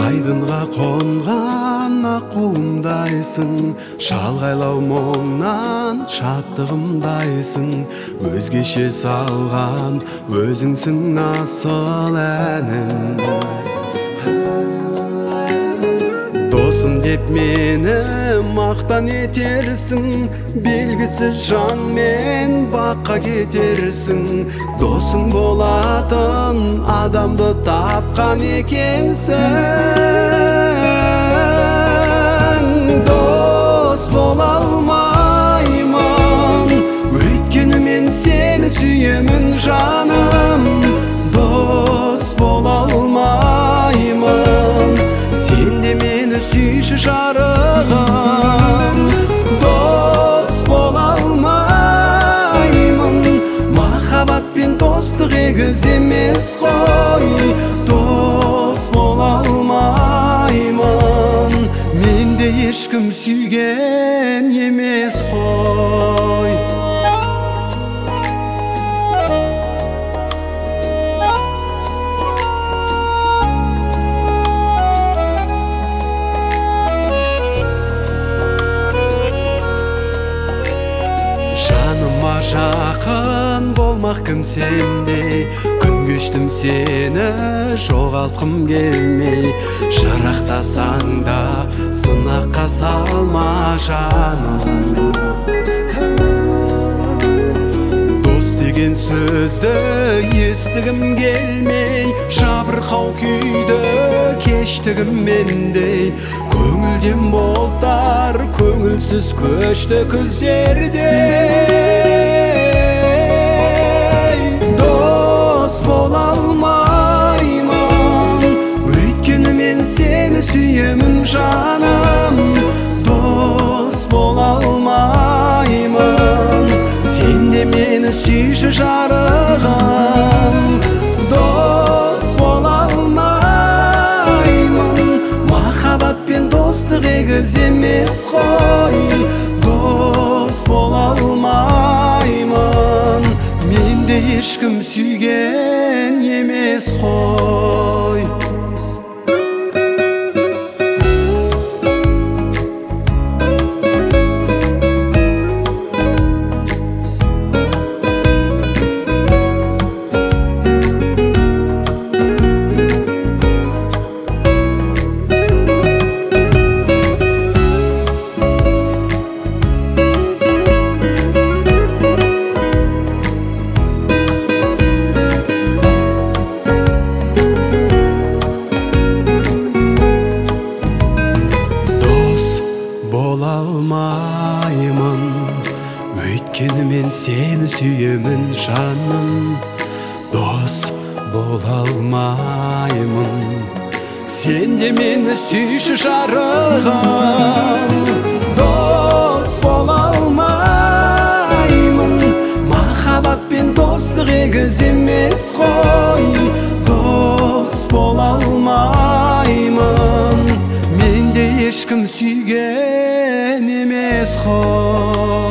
айдынға қонған аққуымдайсың, шалғайлау мұңнан шаттығымдайсың, өзгеше салған өзіңсің асыл әнім. Досым деп мені мақтан етерсің, белгісіз жанмен баққа кетерсің. Досың болатын адамды тапқан екенсің. Дос бола алмаймын, өйткені мен сені сүйемін жаным. Дос бола алмаймын, сен де мені сүйші жарығым. Дос бола алмаймын, махаббат пен достық егіз емес қой. Дос бола алмаймын, менде ешкім сүйген емес қой. Жаныма жақын болмақ кім сендей, күн кештім сені жоғалтқым келмей. Жырақтасаң да сынаққа салма жаным. Дос деген сөзді естігім келмей, жабырқау күйді кештігім мендей. Көңілден бұлттар көңілсіз көшті күздерде. Дос бола алмаймын, өйткені мен сені сүйемін жаным. Дос бола алмаймын, сен де мені сүйші жарығым. Дос бола алмаймын, махаббат пен достық егіз емес қой. Дос бола алмаймын, менде ешкім сүйген емес қой. Бола алмаймын, өйткені мен сені сүйемін жаным. Дос бола алмаймын, сен де мені сүйші жарығым. Дос бола алмаймын, махаббат пен достық егіз емес қой. Дос бола алмаймын, менде ешкім сүйген емес қой.